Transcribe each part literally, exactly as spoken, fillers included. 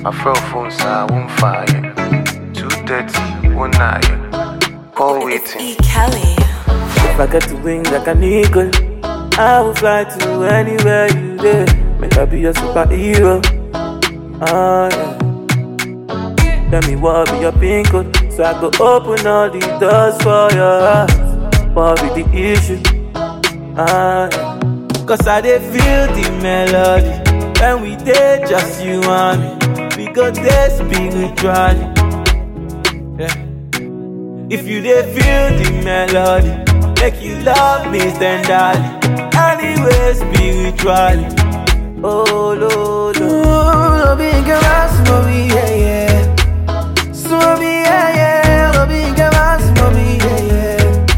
My fro phone side, one fire. Two dirty, one night. Call waiting. E. Kelly. If I get the wings like an eagle, I will fly to anywhere you there. Make I be your superhero. Ah, yeah. Tell me what be your pin code, so I go open all the doors for your heart. What be the issue? Ah, yeah. Cause I dey feel the melody when we dey just you and me. We go dey spiritually. Yeah. If you dey feel the melody, make you love me tenderly. Anyway, spiritually. Oh, Lord, Lord, big ass, mommy, yeah, yeah. So me, yeah, yeah. Lord, big ass, mommy, yeah, yeah.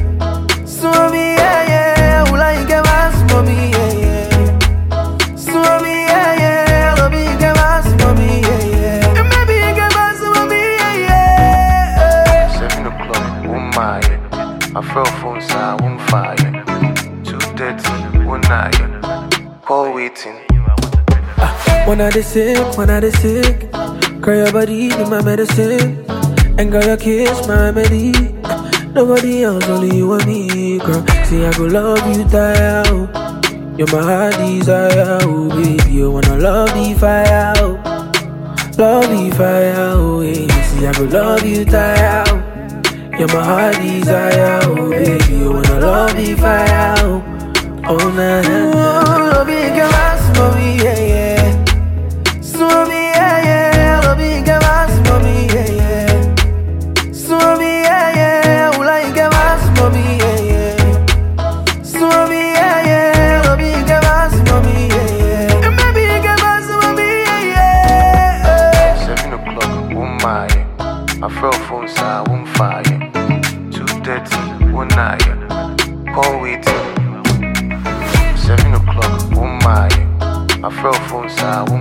So me, yeah, yeah. Ula, big ass, mommy, yeah, yeah. So me, yeah, yeah. Lord, big ass, mommy, yeah, yeah. And maybe big ass, mommy, yeah, yeah. Seven o'clock, one mile. My fro phone side, one fire. Two dirty, one night. Call waiting. When I dey sick, when I dey sick, girl, your body be my medicine. And girl, your kiss my remedy. Nobody else, only you and me, girl. See, I go love you, die out. You're my heart desire, oh baby. You wanna love the fire, oh. Love the fire, oh yeah. See, I go love you, die out. You're my heart desire, oh baby. You wanna love the fire, oh. Oh, nah, nah, nah. Love you, girl, mommy, yeah, yeah. So me, yeah, yeah. Love you, girl, mommy, yeah, yeah. So me, yeah, yeah. Ula, you girl, mommy, yeah, yeah. So me, yeah, yeah. Love you, girl, mommy, yeah, yeah. And maybe you girl, mommy, yeah, yeah. Seven o'clock, one mile. My fro phone side, one fire. Two dirty, one night. Call waiting. Seven o'clock, one mile. My fro phone side, one